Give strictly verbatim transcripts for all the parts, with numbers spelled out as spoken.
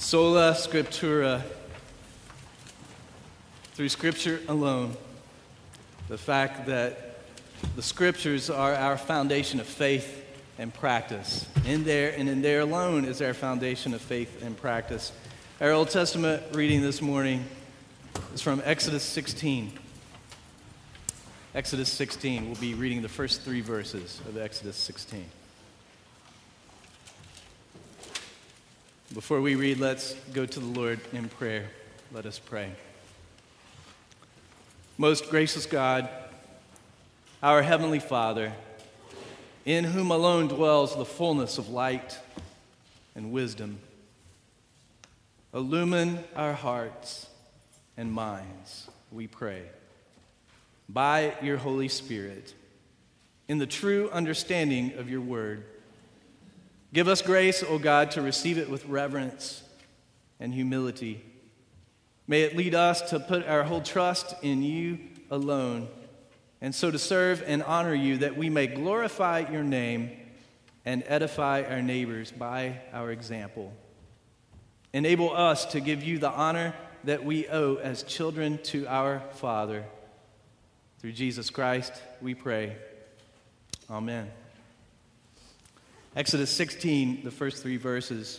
Sola Scriptura, through Scripture alone, the fact that the Scriptures are our foundation of faith and practice. In there and in there alone is our foundation of faith and practice. Our Old Testament reading this morning is from Exodus sixteen. Exodus sixteen, we'll be reading the first three verses of Exodus sixteen. Before we read, let's go to the Lord in prayer. Let us pray. Most gracious God, our Heavenly Father, in whom alone dwells the fullness of light and wisdom, illumine our hearts and minds, we pray, by your Holy Spirit, in the true understanding of your word. Give us grace, O God, to receive it with reverence and humility. May it lead us to put our whole trust in you alone, and so to serve and honor you, that we may glorify your name and edify our neighbors by our example. Enable us to give you the honor that we owe as children to our Father. Through Jesus Christ, we pray. Amen. Exodus sixteen, the first three verses.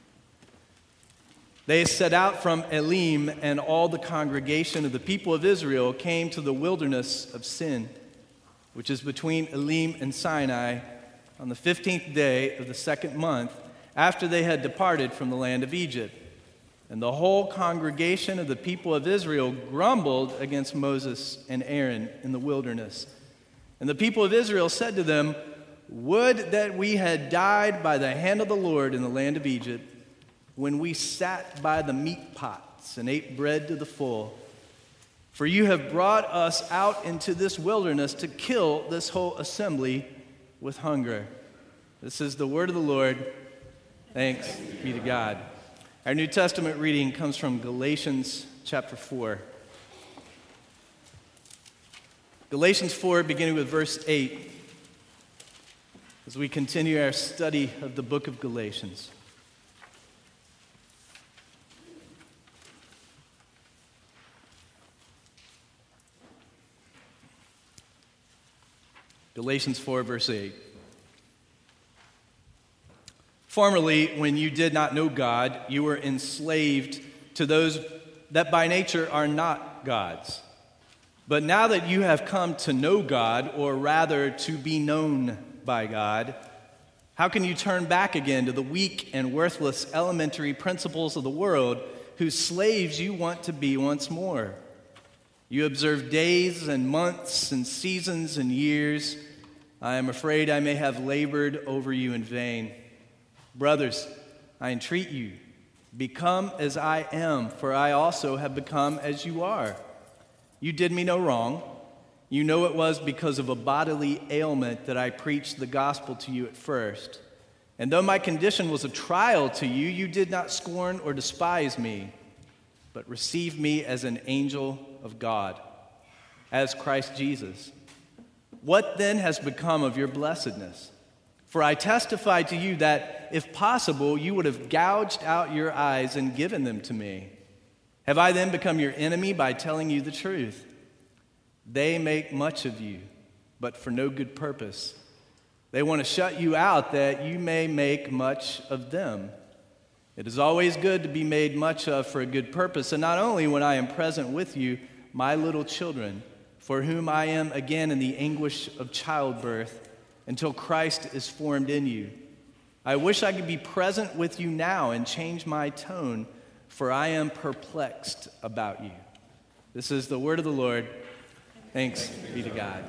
They set out from Elim, and all the congregation of the people of Israel came to the wilderness of Sin, which is between Elim and Sinai, on the fifteenth day of the second month, after they had departed from the land of Egypt. And the whole congregation of the people of Israel grumbled against Moses and Aaron in the wilderness. And the people of Israel said to them, "Would that we had died by the hand of the Lord in the land of Egypt, when we sat by the meat pots and ate bread to the full. For you have brought us out into this wilderness to kill this whole assembly with hunger." This is the word of the Lord. Thanks be to God. Our New Testament reading comes from Galatians chapter four. Galatians four, beginning with verse eight. As we continue our study of the book of Galatians. Galatians four, verse eight. Formerly, when you did not know God, you were enslaved to those that by nature are not God's. But now that you have come to know God, or rather to be known by God, how can you turn back again to the weak and worthless elementary principles of the world, whose slaves you want to be once more? You observe days and months and seasons and years. I am afraid I may have labored over you in vain. Brothers, I entreat you, become as I am, for I also have become as you are. You did me no wrong. You know it was because of a bodily ailment that I preached the gospel to you at first. And though my condition was a trial to you, you did not scorn or despise me, but received me as an angel of God, as Christ Jesus. What then has become of your blessedness? For I testify to you that, if possible, you would have gouged out your eyes and given them to me. Have I then become your enemy by telling you the truth? They make much of you, but for no good purpose. They want to shut you out that you may make much of them. It is always good to be made much of for a good purpose, and not only when I am present with you, my little children, for whom I am again in the anguish of childbirth, until Christ is formed in you. I wish I could be present with you now and change my tone, for I am perplexed about you. This is the word of the Lord. Thanks be to God.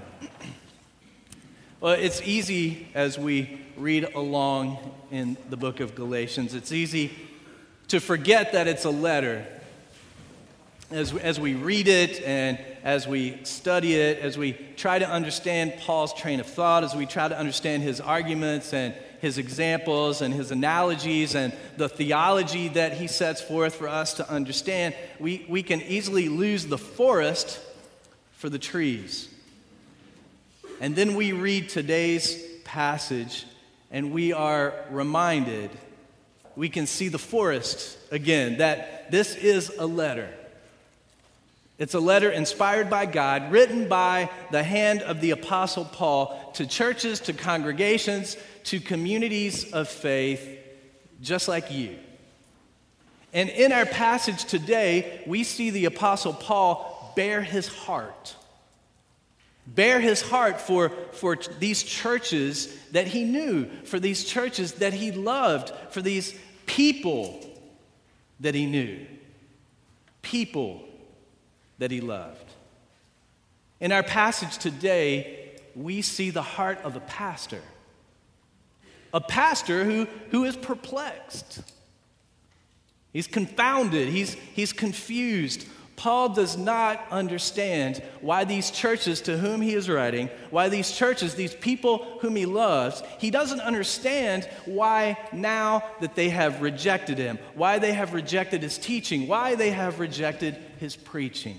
Well, it's easy as we read along in the book of Galatians, it's easy to forget that it's a letter. As, as we read it and as we study it, as we try to understand Paul's train of thought, as we try to understand his arguments and his examples and his analogies and the theology that he sets forth for us to understand, we, we can easily lose the forest for the trees. And then we read today's passage and we are reminded we can see the forest again, that this is a letter. It's a letter inspired by God, written by the hand of the Apostle Paul to churches, to congregations, to communities of faith, just like you. And in our passage today, we see the Apostle Paul bare his heart. Bare his heart for, for these churches that he knew, for these churches that he loved, for these people that he knew. People that he loved. In our passage today, we see the heart of a pastor. A pastor who, who is perplexed. He's confounded. He's, he's confused. Paul does not understand why these churches to whom he is writing, why these churches, these people whom he loves, he doesn't understand why now that they have rejected him, why they have rejected his teaching, why they have rejected his preaching.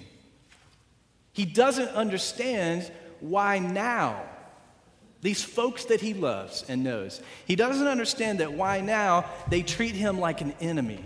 He doesn't understand why now, these folks that he loves and knows, he doesn't understand that why now they treat him like an enemy.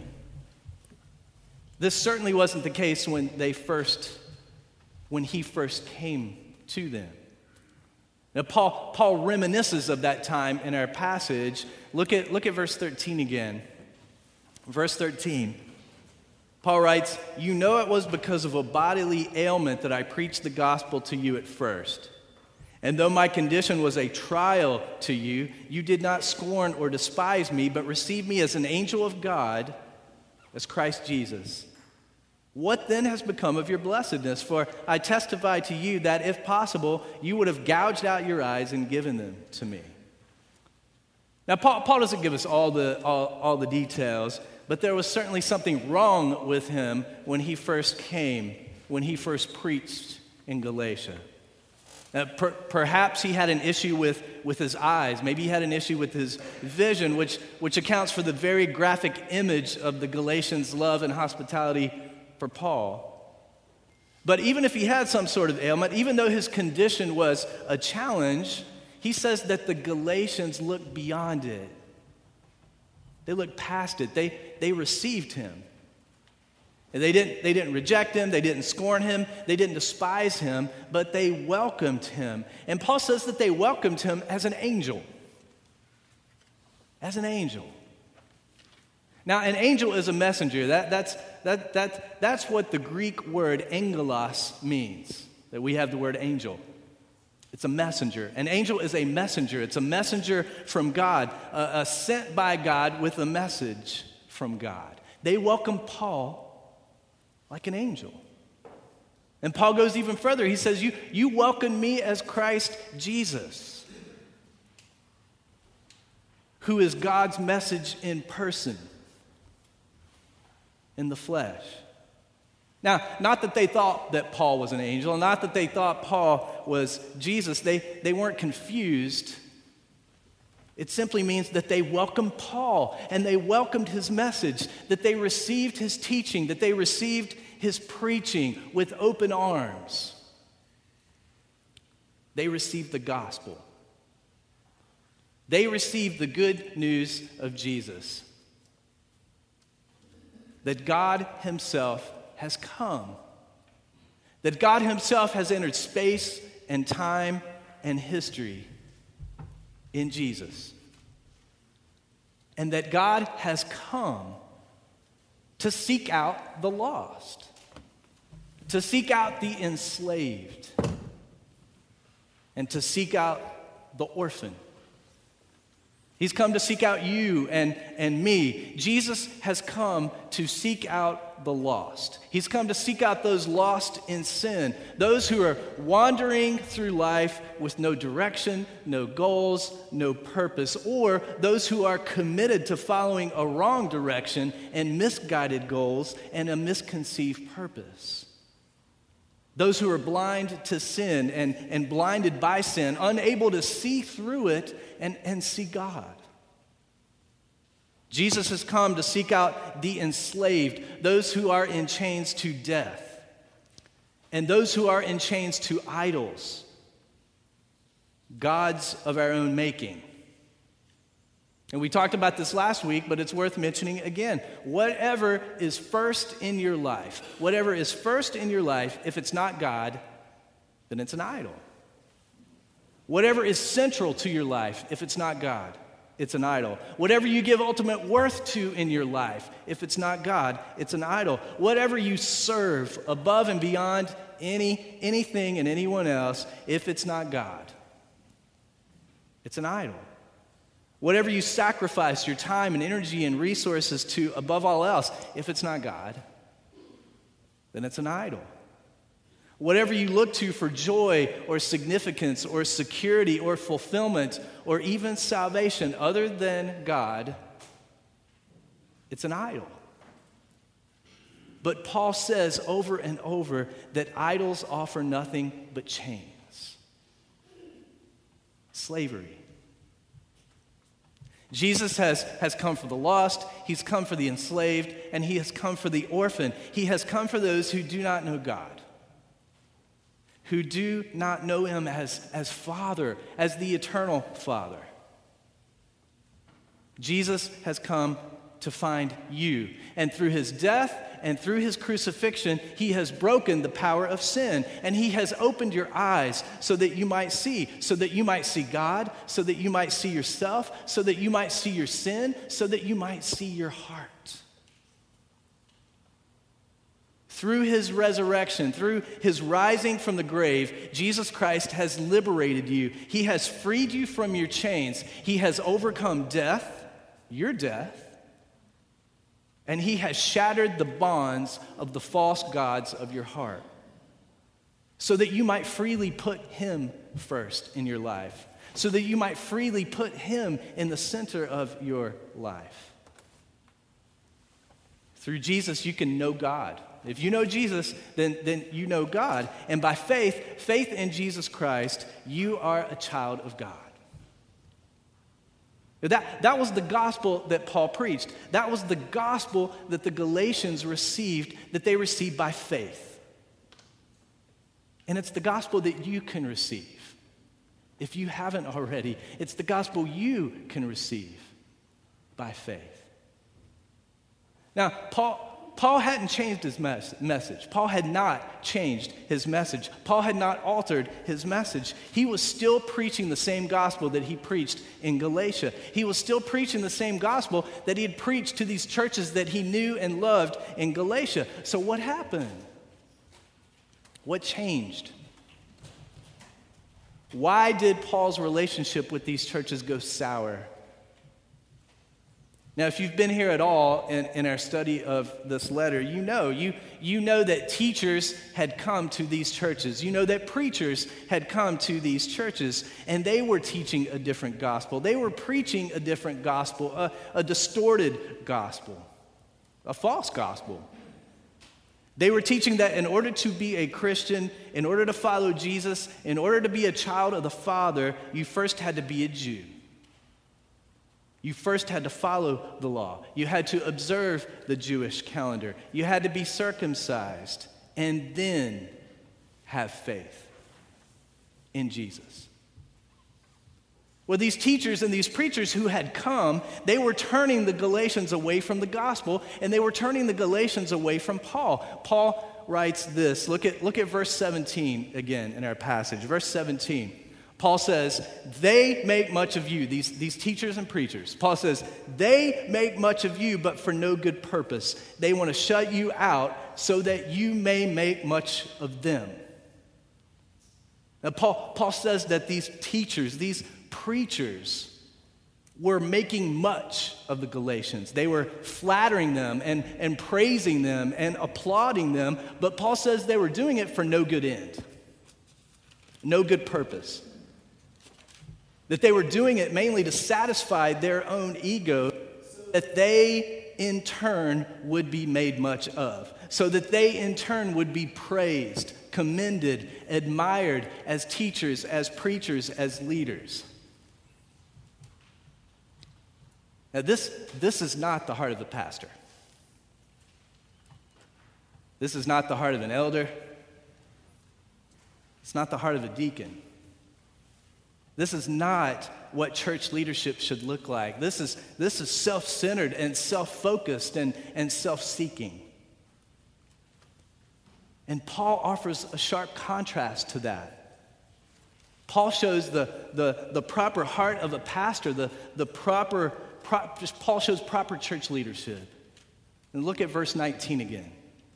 This certainly wasn't the case when they first, when he first came to them. Now, Paul, Paul reminisces of that time in our passage. Look at, look at verse thirteen again. Verse thirteen. Paul writes, "You know it was because of a bodily ailment that I preached the gospel to you at first. And though my condition was a trial to you, you did not scorn or despise me, but received me as an angel of God, as Christ Jesus. What then has become of your blessedness? For I testify to you that if possible, you would have gouged out your eyes and given them to me." Now, Paul, Paul doesn't give us all the, all, all the details, but there was certainly something wrong with him when he first came, when he first preached in Galatia. Uh, per, perhaps he had an issue with, with his eyes. Maybe he had an issue with his vision, which, which accounts for the very graphic image of the Galatians' love and hospitality for Paul. But even if he had some sort of ailment, even though his condition was a challenge, he says that the Galatians looked beyond it. They looked past it. They, they received him. And they didn't, they didn't reject him. They didn't scorn him. They didn't despise him, but they welcomed him. And Paul says that they welcomed him as an angel. As an angel. Now, an angel is a messenger. That, that's, that, that, that's what the Greek word angelos means, that we have the word angel. It's a messenger. An angel is a messenger. It's a messenger from God, uh, uh, sent by God with a message from God. They welcome Paul like an angel. And Paul goes even further. He says, you, you welcome me as Christ Jesus, who is God's message in person, in the flesh. Now, not that they thought that Paul was an angel, not that they thought Paul was Jesus. They, they weren't confused. It simply means that they welcomed Paul and they welcomed his message, that they received his teaching, that they received his preaching with open arms. They received the gospel. They received the good news of Jesus, that God himself has come, that God himself has entered space and time and history in Jesus, and that God has come to seek out the lost, to seek out the enslaved, and to seek out the orphan. He's come to seek out you and, and me. Jesus has come to seek out the lost. He's come to seek out those lost in sin, those who are wandering through life with no direction, no goals, no purpose, or those who are committed to following a wrong direction and misguided goals and a misconceived purpose. Those who are blind to sin and, and blinded by sin, unable to see through it and, and see God. Jesus has come to seek out the enslaved, those who are in chains to death, and those who are in chains to idols, gods of our own making. And we talked about this last week, but it's worth mentioning again. Whatever is first in your life, whatever is first in your life, if it's not God, then it's an idol. Whatever is central to your life, if it's not God, it's an idol. Whatever you give ultimate worth to in your life, if it's not God, it's an idol. Whatever you serve above and beyond any anything and anyone else, if it's not God, it's an idol. Whatever you sacrifice your time and energy and resources to above all else, if it's not God, then it's an idol. Whatever you look to for joy or significance or security or fulfillment or even salvation other than God, it's an idol. But Paul says over and over that idols offer nothing but chains, slavery. Jesus has, has come for the lost, he's come for the enslaved, and he has come for the orphan. He has come for those who do not know God, who do not know him as, as Father, as the eternal Father. Jesus has come to find you. And through his death and through his crucifixion, he has broken the power of sin. And he has opened your eyes so that you might see, so that you might see God, so that you might see yourself, so that you might see your sin, so that you might see your heart. Through his resurrection, through his rising from the grave, Jesus Christ has liberated you. He has freed you from your chains. He has overcome death, your death, and he has shattered the bonds of the false gods of your heart so that you might freely put him first in your life, so that you might freely put him in the center of your life. Through Jesus, you can know God. If you know Jesus, then, then you know God. And by faith, faith in Jesus Christ, you are a child of God. That, that was the gospel that Paul preached. That was the gospel that the Galatians received, that they received by faith. And it's the gospel that you can receive. If you haven't already, it's the gospel you can receive by faith. Now, Paul... Paul hadn't changed his mes- message. Paul had not changed his message. Paul had not altered his message. He was still preaching the same gospel that he preached in Galatia. He was still preaching the same gospel that he had preached to these churches that he knew and loved in Galatia. So what happened? What changed? Why did Paul's relationship with these churches go sour? Now, if you've been here at all in, in our study of this letter, you know, you, you know that teachers had come to these churches. You know that preachers had come to these churches, and they were teaching a different gospel. They were preaching a different gospel, a, a distorted gospel, a false gospel. They were teaching that in order to be a Christian, in order to follow Jesus, in order to be a child of the Father, you first had to be a Jew. You first had to follow the law. You had to observe the Jewish calendar. You had to be circumcised and then have faith in Jesus. Well, these teachers and these preachers who had come, they were turning the Galatians away from the gospel, and they were turning the Galatians away from Paul. Paul writes this. Look at, look at verse seventeen again in our passage. Verse seventeen. Paul says, they make much of you, these, these teachers and preachers. Paul says, they make much of you, but for no good purpose. They want to shut you out so that you may make much of them. Now, Paul, Paul says that these teachers, these preachers, were making much of the Galatians. They were flattering them and, and praising them and applauding them, but Paul says they were doing it for no good end, no good purpose. That they were doing it mainly to satisfy their own ego, so that they in turn would be made much of, so that they in turn would be praised, commended, admired as teachers, as preachers, as leaders. Now this, this is not the heart of the pastor. This is not the heart of an elder. It's not the heart of a deacon. This is not what church leadership should look like. This is, this is self-centered and self-focused and, and self-seeking. And Paul offers a sharp contrast to that. Paul shows the, the, the proper heart of a pastor, the, the proper, pro, Paul shows proper church leadership. And look at verse nineteen again.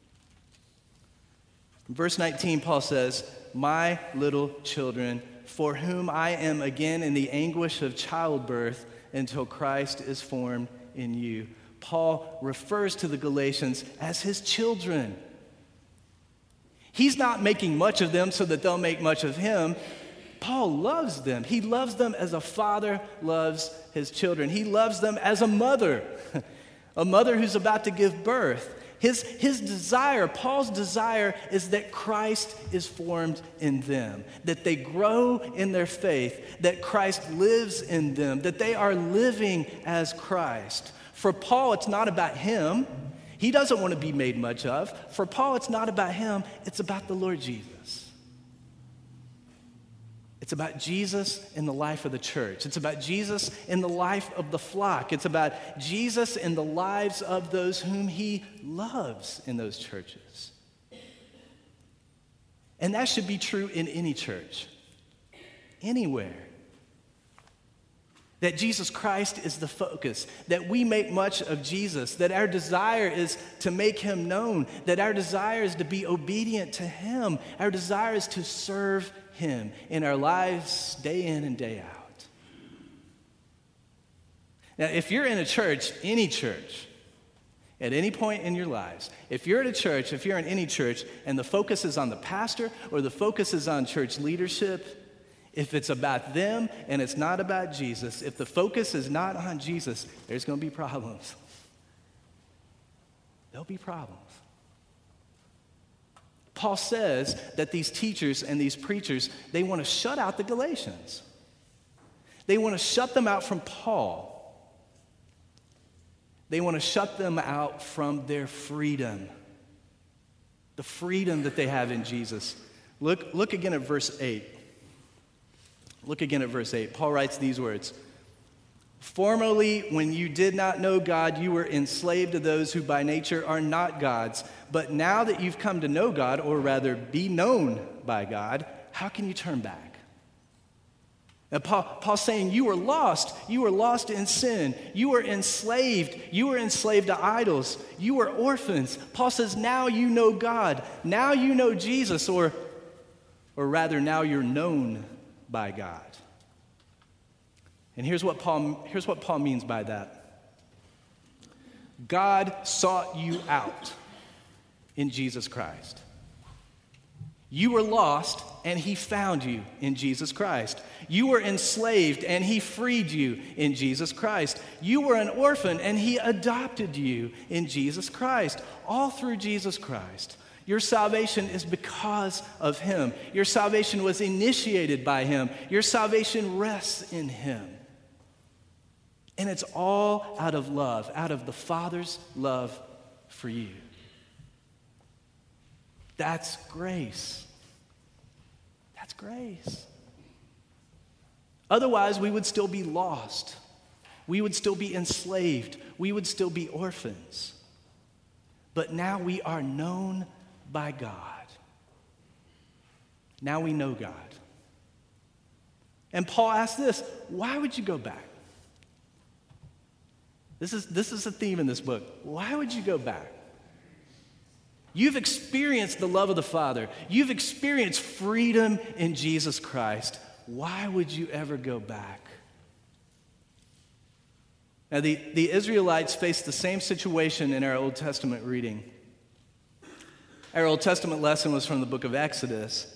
In verse nineteen, Paul says, "My little children, for whom I am again in the anguish of childbirth until Christ is formed in you." Paul refers to the Galatians as his children. He's not making much of them so that they'll make much of him. Paul loves them. He loves them as a father loves his children. He loves them as a mother, a mother who's about to give birth. His, his desire, Paul's desire, is that Christ is formed in them, that they grow in their faith, that Christ lives in them, that they are living as Christ. For Paul, it's not about him. He doesn't want to be made much of. For Paul, it's not about him. It's about the Lord Jesus. It's about Jesus in the life of the church. It's about Jesus in the life of the flock. It's about Jesus in the lives of those whom he loves in those churches. And that should be true in any church, anywhere. That Jesus Christ is the focus, that we make much of Jesus, that our desire is to make him known, that our desire is to be obedient to him, our desire is to serve him in our lives day in and day out. Now, if you're in a church, any church, at any point in your lives, if you're at a church, if you're in any church, and the focus is on the pastor or the focus is on church leadership, if it's about them and it's not about Jesus, if the focus is not on Jesus, there's going to be problems. There'll be problems. Paul says that these teachers and these preachers, they want to shut out the Galatians. They want to shut them out from Paul. They want to shut them out from their freedom, the freedom that they have in Jesus. Look, look again at verse eight. Look again at verse eight. Paul writes these words: "Formerly, when you did not know God, you were enslaved to those who by nature are not gods. But now that you've come to know God, or rather be known by God, how can you turn back?" Now, Paul, Paul's saying you were lost. You were lost in sin. You were enslaved. You were enslaved to idols. You were orphans. Paul says now you know God. Now you know Jesus, or, or rather now you're known by God. And here's what Paul, here's what Paul means by that. God sought you out in Jesus Christ. You were lost, and he found you in Jesus Christ. You were enslaved, and he freed you in Jesus Christ. You were an orphan, and he adopted you in Jesus Christ. All through Jesus Christ. Your salvation is because of him. Your salvation was initiated by him. Your salvation rests in him. And it's all out of love, out of the Father's love for you. That's grace. That's grace. Otherwise, we would still be lost. We would still be enslaved. We would still be orphans. But now we are known by God. Now we know God. And Paul asks this: why would you go back? This is, this is a theme in this book. Why would you go back? You've experienced the love of the Father. You've experienced freedom in Jesus Christ. Why would you ever go back? Now, the, the Israelites faced the same situation in our Old Testament reading. Our Old Testament lesson was from the book of Exodus.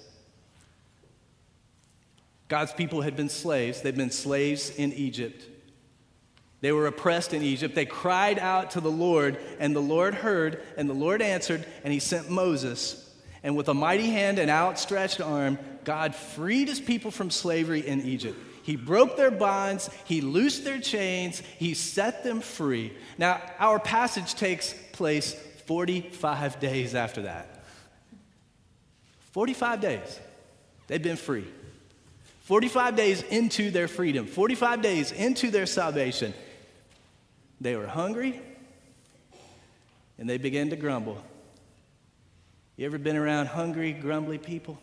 God's people had been slaves. They'd been slaves in Egypt. They were oppressed in Egypt. They cried out to the Lord, and the Lord heard, and the Lord answered, and he sent Moses. And with a mighty hand and outstretched arm, God freed his people from slavery in Egypt. He broke their bonds. He loosed their chains. He set them free. Now, our passage takes place forty-five days after that. forty-five days. They've been free. forty-five days into their freedom, forty-five days into their salvation, they were hungry and they began to grumble. You ever been around hungry, grumbly people?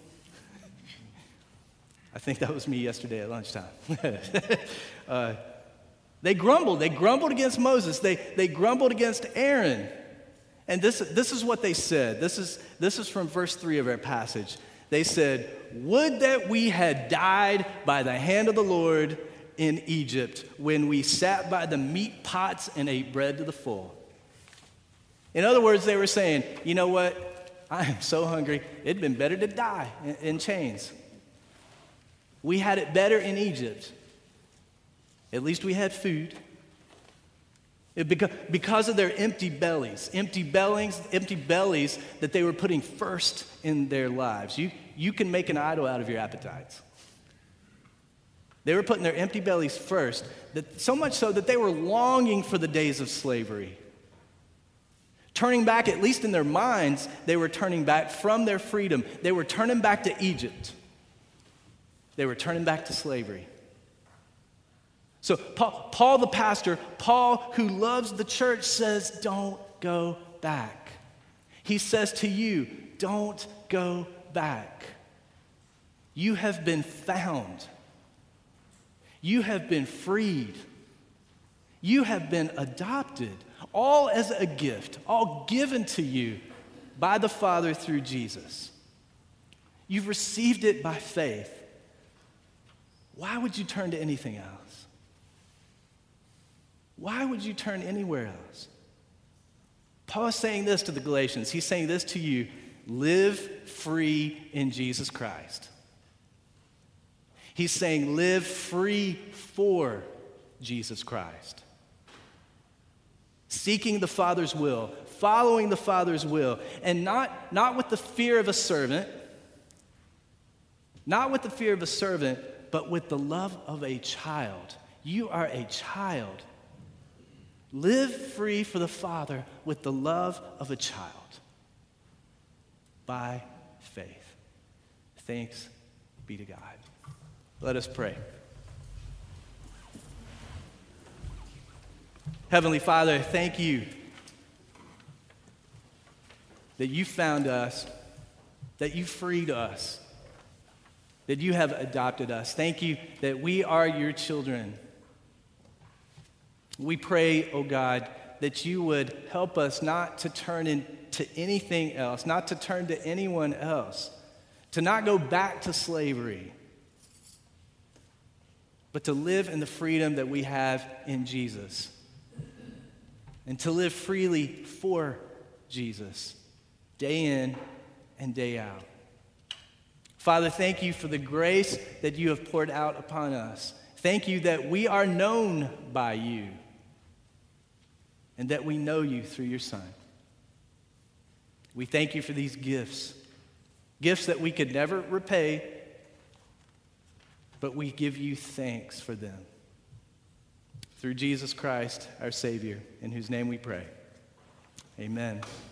I think that was me yesterday at lunchtime. uh, they grumbled. They grumbled against Moses. They, they grumbled against Aaron. And this, this is what they said. This is, this is from verse three of our passage. They said, "Would that we had died by the hand of the Lord in Egypt, when we sat by the meat pots and ate bread to the full." In other words, they were saying, you know what? I am so hungry. It'd been better to die in, in chains. We had it better in Egypt. At least we had food. It beca- because of their empty bellies, empty bellies, empty bellies that they were putting first in their lives. You, you can make an idol out of your appetites. They were putting their empty bellies first, that, so much so that they were longing for the days of slavery. Turning back, at least in their minds, they were turning back from their freedom. They were turning back to Egypt. They were turning back to slavery. So Paul, Paul the pastor, Paul who loves the church, says, don't go back. He says to you, don't go back. You have been found. You have been freed. You have been adopted, all as a gift, all given to you by the Father through Jesus. You've received it by faith. Why would you turn to anything else? Why would you turn anywhere else? Paul is saying this to the Galatians. He's saying this to you: live free in Jesus Christ. He's saying live free for Jesus Christ. Seeking the Father's will, following the Father's will, and not, not with the fear of a servant, not with the fear of a servant, but with the love of a child. You are a child. Live free for the Father with the love of a child by faith. Thanks be to God. Let us pray. Heavenly Father, thank you that you found us, that you freed us, that you have adopted us. Thank you that we are your children. We pray, oh God, that you would help us not to turn into anything else, not to turn to anyone else, to not go back to slavery, but to live in the freedom that we have in Jesus, and to live freely for Jesus, day in and day out. Father, thank you for the grace that you have poured out upon us. Thank you that we are known by you and that we know you through your Son. We thank you for these gifts, gifts that we could never repay, but we give you thanks for them. Through Jesus Christ, our Savior, in whose name we pray. Amen.